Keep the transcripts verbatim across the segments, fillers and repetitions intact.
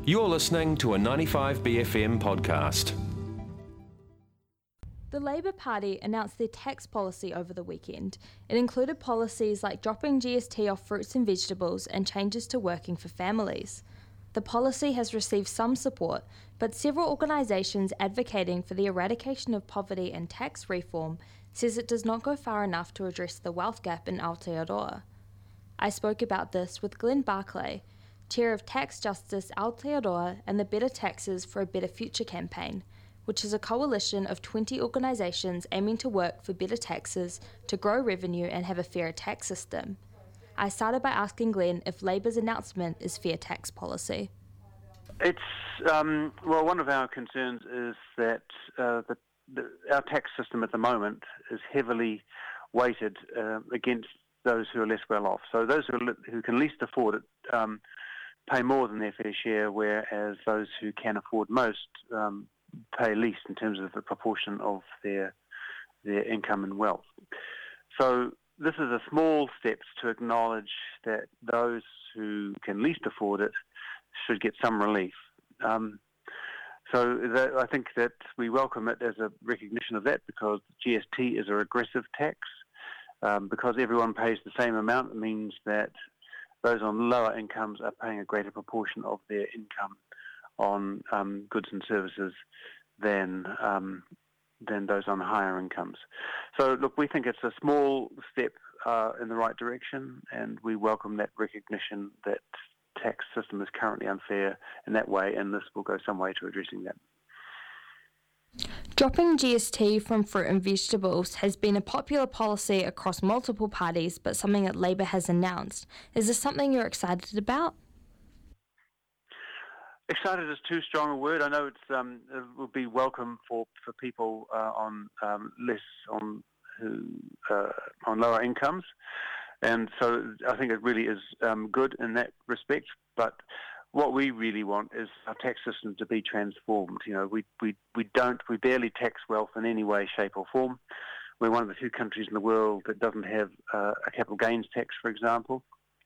You're listening to a ninety-five B F M podcast. The Labour Party announced their tax policy over the weekend. It included policies like dropping G S T off fruits and vegetables and changes to working for families. The policy has received some support, but several organisations advocating for the eradication of poverty and tax reform says it does not go far enough to address the wealth gap in Aotearoa. I spoke about this with Glenn Barclay, Chair of Tax Justice Aotearoa and the Better Taxes for a Better Future campaign, which is a coalition of twenty organisations aiming to work for better taxes to grow revenue and have a fairer tax system. I started by asking Glenn if Labour's announcement is fair tax policy. It's, um, well, one of our concerns is that uh, the, the, our tax system at the moment is heavily weighted uh, against those who are less well off. So those who, are, who can least afford it um, pay more than their fair share, whereas those who can afford most um, pay least in terms of the proportion of their their income and wealth. So this is a small steps to acknowledge that those who can least afford it should get some relief. Um, so that, I think that we welcome it as a recognition of that, because G S T is a regressive tax. Um, because everyone pays the same amount, it means that those on lower incomes are paying a greater proportion of their income on um, goods and services than um, than those on higher incomes. So, look, we think it's a small step uh, in the right direction, and we welcome that recognition that tax system is currently unfair in that way, and this will go some way to addressing that. Dropping G S T from fruit and vegetables has been a popular policy across multiple parties, but something that Labour has announced. Is this something you're excited about? Excited is too strong a word. I know it's um, it will be welcome for for people uh, on um, less on who uh, on lower incomes, and so I think it really is um, good in that respect. But what we really want is our tax system to be transformed. You know, we we we don't we barely tax wealth in any way, shape, or form. We're one of the few countries in the world that doesn't have uh, a capital gains tax, for example.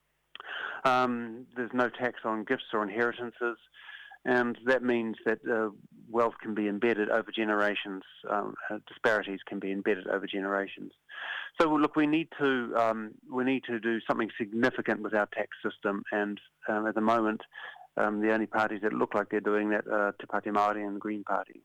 Um, there's no tax on gifts or inheritances. And that means that uh, wealth can be embedded over generations, um, uh, disparities can be embedded over generations. So, well, look, we need to um, we need to do something significant with our tax system, and um, at the moment, um, the only parties that look like they're doing that are Te Pāti Māori and the Green Party.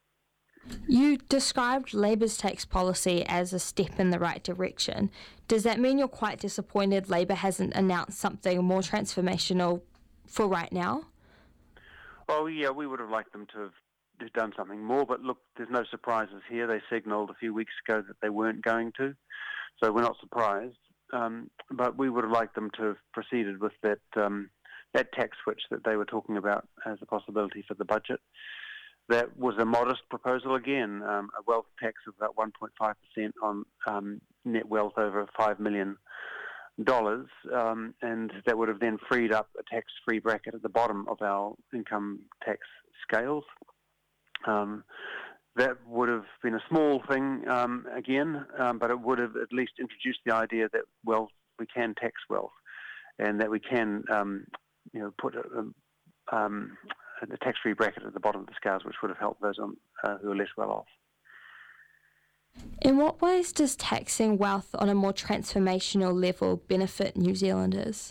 You described Labour's tax policy as a step in the right direction. Does that mean you're quite disappointed Labour hasn't announced something more transformational for right now? Oh, yeah, we would have liked them to have done something more, but look, there's no surprises here. They signalled a few weeks ago that they weren't going to, so we're not surprised. Um, but we would have liked them to have proceeded with that um, that tax switch that they were talking about as a possibility for the budget. That was a modest proposal again, um, a wealth tax of about one point five percent on um, net wealth over five million dollars, um, and that would have then freed up a tax-free bracket at the bottom of our income tax scales. Um, that would have been a small thing um, again, um, but it would have at least introduced the idea that wealth, we can tax wealth, and that we can, um, you know, put a, um, a tax-free bracket at the bottom of the scales, which would have helped those on, uh, who are less well off. In what ways does taxing wealth on a more transformational level benefit New Zealanders?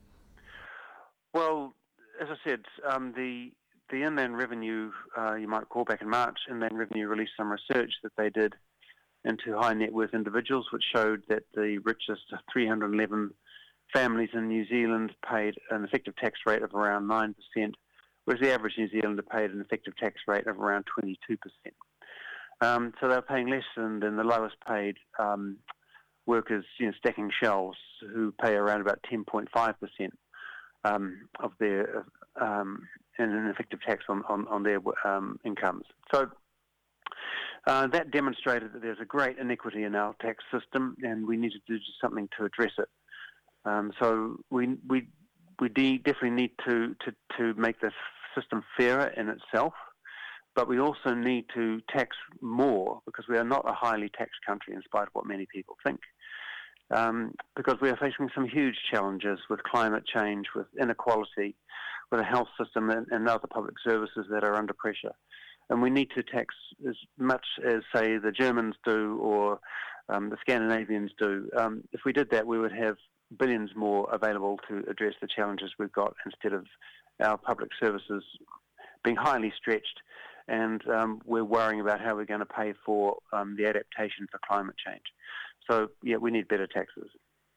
Well, as I said, um, the the Inland Revenue, uh, you might call back in March, Inland Revenue released some research that they did into high net worth individuals, which showed that the richest three hundred eleven families in New Zealand paid an effective tax rate of around nine percent, whereas the average New Zealander paid an effective tax rate of around twenty-two percent. Um, so they're paying less than, than the lowest paid um, workers, you know, stacking shelves, who pay around about ten point five percent um, of their um, in an effective tax on, on, on their um, incomes. So uh, that demonstrated that there's a great inequity in our tax system, and we need to do something to address it. Um, so we we we de- definitely need to, to, to make the system fairer in itself. But we also need to tax more, because we are not a highly taxed country in spite of what many people think. Um, because we are facing some huge challenges with climate change, with inequality, with a health system and, and other public services that are under pressure. And we need to tax as much as, say, the Germans do or um, the Scandinavians do. Um, if we did that, we would have billions more available to address the challenges we've got instead of our public services being highly stretched, and um, we're worrying about how we're going to pay for um, the adaptation for climate change. So, yeah, we need better taxes.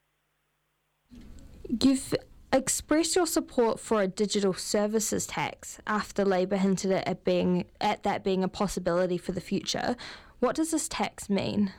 You've expressed your support for a digital services tax after Labour hinted at being at that being a possibility for the future. What does this tax mean?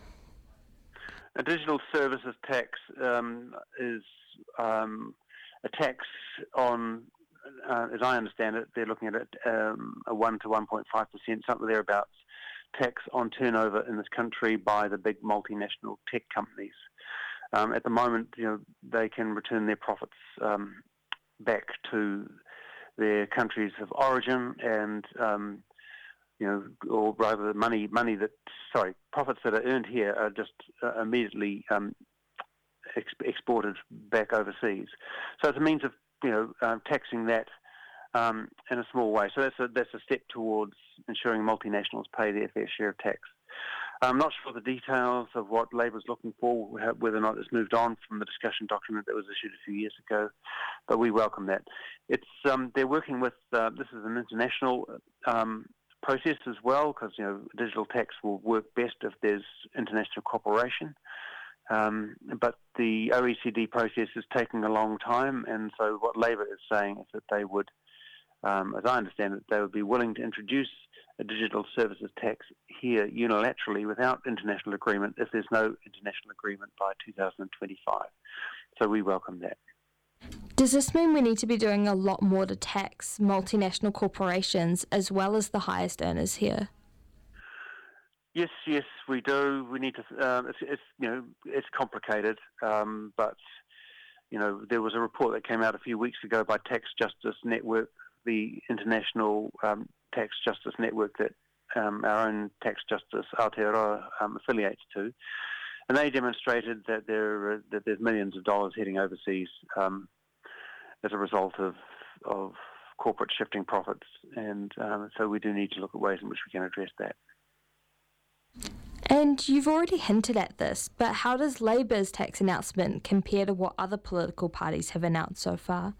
A digital services tax um, is um, a tax on, uh, as I understand it, they're looking at it, um, a one to one point five percent, something thereabouts, tax on turnover in this country by the big multinational tech companies. Um, at the moment, you know, they can return their profits um, back to their countries of origin, and um, you know, or rather, money, money that, sorry, profits that are earned here are just uh, immediately um, ex- exported back overseas. So it's a means of, you know, um, taxing that um, in a small way. So that's a that's a step towards ensuring multinationals pay their fair share of tax. I'm not sure the details of what Labour's looking for, whether or not it's moved on from the discussion document that was issued a few years ago, but we welcome that. It's um, they're working with, uh, this is an international um, process as well, because, you know, digital tax will work best if there's international cooperation. Um, but the O E C D process is taking a long time, and so what Labour is saying is that they would, um, as I understand it, they would be willing to introduce a digital services tax here unilaterally without international agreement if there's no international agreement by two thousand twenty-five. So we welcome that. Does this mean we need to be doing a lot more to tax multinational corporations as well as the highest earners here? Yes, yes, we do. We need to. Um, it's, it's you know it's complicated, um, but you know there was a report that came out a few weeks ago by Tax Justice Network, the international um, tax justice network that um, our own Tax Justice Aotearoa um, affiliates to, and they demonstrated that there uh, that there's millions of dollars heading overseas um, as a result of of corporate shifting profits, and um, so we do need to look at ways in which we can address that. And you've already hinted at this, but how does Labour's tax announcement compare to what other political parties have announced so far?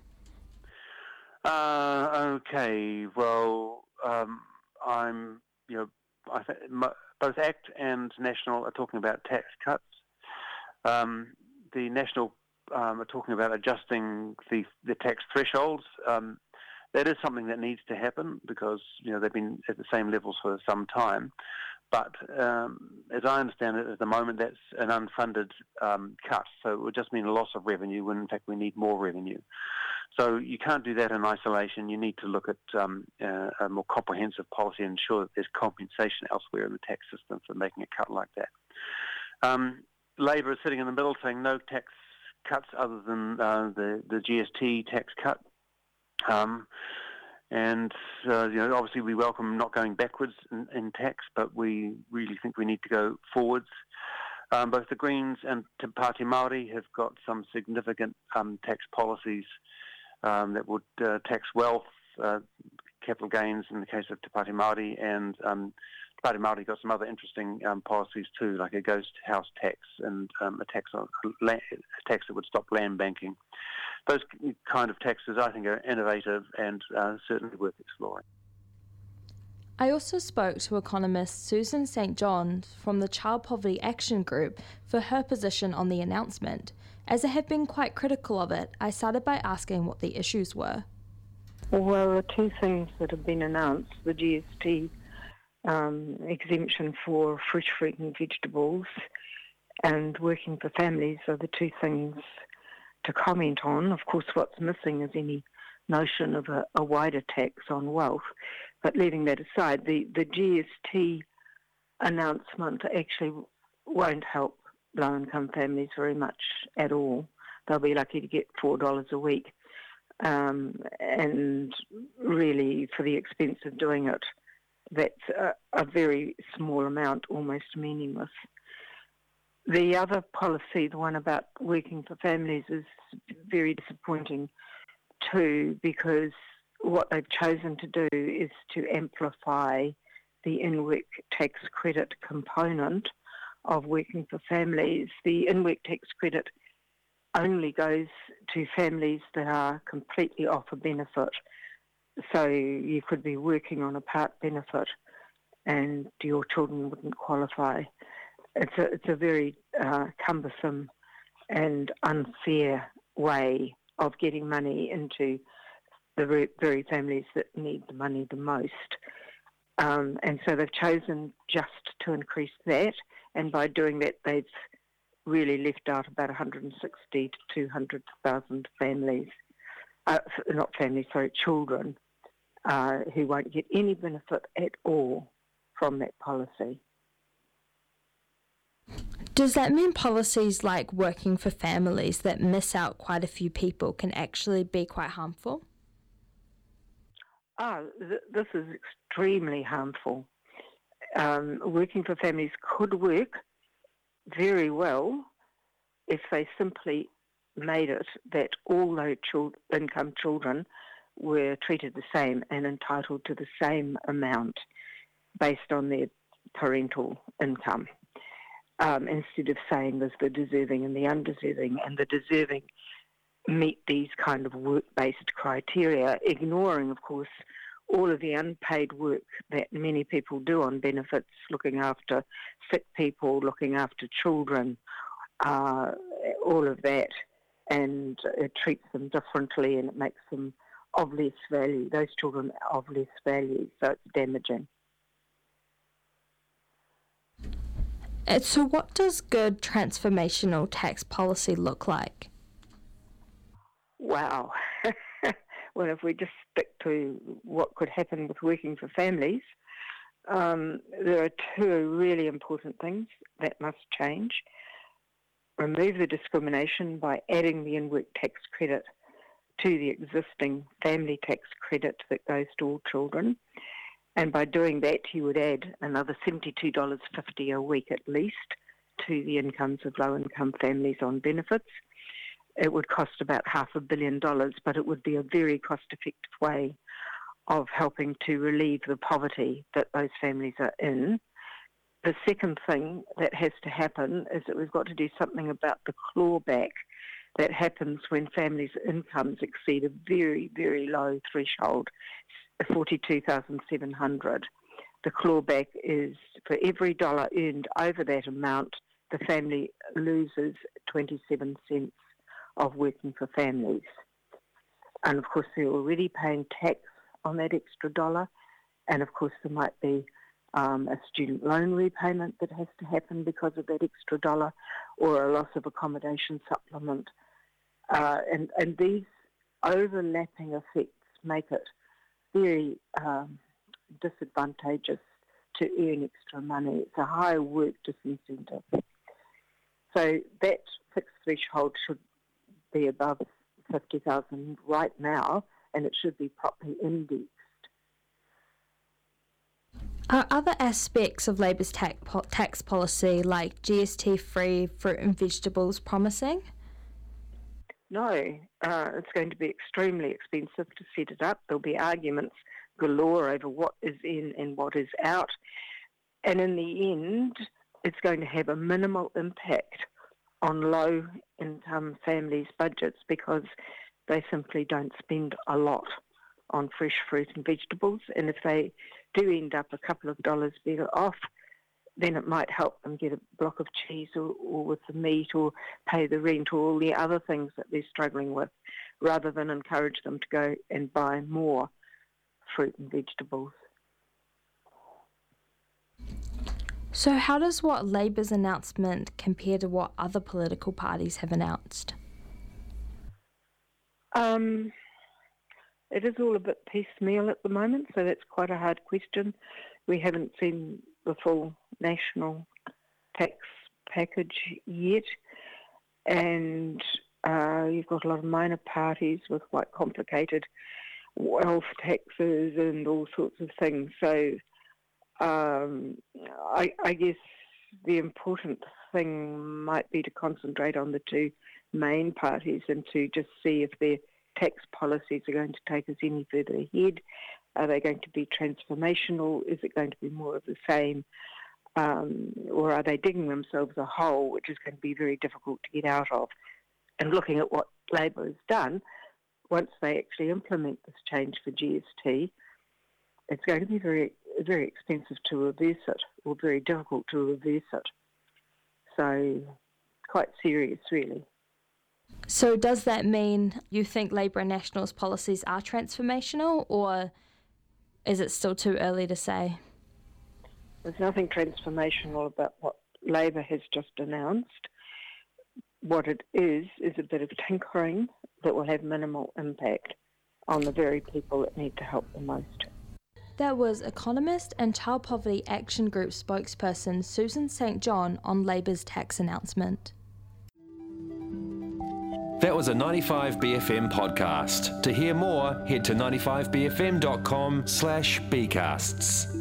Uh, okay, well, um, I'm, you know, I th- both ACT and National are talking about tax cuts. Um, the National um, are talking about adjusting the, the tax thresholds. Um, that is something that needs to happen because, you know, they've been at the same levels for some time. But um, as I understand it, at the moment, that's an unfunded um, cut. So it would just mean a loss of revenue when, in fact, we need more revenue. So you can't do that in isolation. You need to look at um, uh, a more comprehensive policy and ensure that there's compensation elsewhere in the tax system for making a cut like that. Um, Labor is sitting in the middle saying no tax cuts other than uh, the, the G S T tax cut. Um, and, uh, you know, obviously we welcome not going backwards in, in tax, but we really think we need to go forwards. Um, both the Greens and Te Pāti Māori have got some significant um, tax policies Um, that would uh, tax wealth, uh, capital gains in the case of Te Pāti Māori, and um, Te Pāti Māori got some other interesting um, policies too, like a ghost house tax and um, a tax on land, a tax that would stop land banking. Those kind of taxes, I think, are innovative and uh, certainly worth exploring. I also spoke to economist Susan Saint John from the Child Poverty Action Group for her position on the announcement. As I have been quite critical of it, I started by asking what the issues were. Well, the two things that have been announced, the G S T um, exemption for fresh fruit and vegetables and working for families are the two things to comment on. Of course, what's missing is any notion of a, a wider tax on wealth. But leaving that aside, the, the G S T announcement actually won't help low-income families very much at all. They'll be lucky to get four dollars a week. Um, and really, for the expense of doing it, that's a, a very small amount, almost meaningless. The other policy, the one about working for families, is very disappointing too, because what they've chosen to do is to amplify the in-work tax credit component of working for families. The in-work tax credit only goes to families that are completely off a benefit. So you could be working on a part benefit and your children wouldn't qualify. It's a, it's a very uh, cumbersome and unfair way of getting money into the very families that need the money the most. Um, and so they've chosen just to increase that, and by doing that they've really left out about one hundred sixty to two hundred thousand families, uh, not families, sorry, children, uh, who won't get any benefit at all from that policy. Does that mean policies like working for families that miss out quite a few people can actually be quite harmful? Oh, th- this is extremely harmful. Um, working for families could work very well if they simply made it that all low chil- income children were treated the same and entitled to the same amount based on their parental income. Um, instead of saying there's the deserving and the undeserving, and the deserving meet these kind of work-based criteria, ignoring, of course, all of the unpaid work that many people do on benefits, looking after sick people, looking after children, uh, all of that, and it treats them differently and it makes them of less value, those children of less value, so it's damaging. So what does good transformational tax policy look like? Wow. Well, if we just stick to what could happen with working for families, um, there are two really important things that must change. Remove the discrimination by adding the in-work tax credit to the existing family tax credit that goes to all children. And by doing that, you would add another seventy-two dollars fifty a week at least to the incomes of low-income families on benefits. It would cost about half a billion dollars, but it would be a very cost-effective way of helping to relieve the poverty that those families are in. The second thing that has to happen is that we've got to do something about the clawback that happens when families' incomes exceed a very, very low threshold, forty-two thousand seven hundred dollars. The clawback is for every dollar earned over that amount, the family loses twenty-seven cents of working for families. And of course they're already paying tax on that extra dollar, and of course there might be um, a student loan repayment that has to happen because of that extra dollar, or a loss of accommodation supplement. Uh, and, and these overlapping effects make it very um, disadvantageous to earn extra money. It's a high work disincentive. So that fixed threshold should be above fifty thousand right now, and it should be properly indexed. Are other aspects of Labour's tax, po- tax policy, like G S T-free fruit and vegetables, promising? No, uh, it's going to be extremely expensive to set it up. There'll be arguments galore over what is in and what is out. And in the end, it's going to have a minimal impact on low-income families' budgets because they simply don't spend a lot on fresh fruit and vegetables. And if they do end up a couple of dollars better off, then it might help them get a block of cheese or, or with the meat, or pay the rent, or all the other things that they're struggling with, rather than encourage them to go and buy more fruit and vegetables. So how does what Labour's announcement compare to what other political parties have announced? Um, it is all a bit piecemeal at the moment, so that's quite a hard question. We haven't seen the full national tax package yet, and uh, you've got a lot of minor parties with quite complicated wealth taxes and all sorts of things. So um, I, I guess the important thing might be to concentrate on the two main parties and to just see if they're tax policies are going to take us any further ahead. Are they going to be transformational? Is it going to be more of the same? Um, or are they digging themselves a hole, which is going to be very difficult to get out of? And looking at what Labor has done, once they actually implement this change for G S T, it's going to be very, very expensive to reverse it, or very difficult to reverse it. So, quite serious, really. So does that mean you think Labor and National's policies are transformational, or is it still too early to say? There's nothing transformational about what Labor has just announced. What it is, is a bit of tinkering that will have minimal impact on the very people that need to help the most. That was economist and Child Poverty Action Group spokesperson Susan Saint John on Labor's tax announcement. That was a ninety-five B F M podcast. To hear more, head to ninety-five b f m dot com slash bcasts.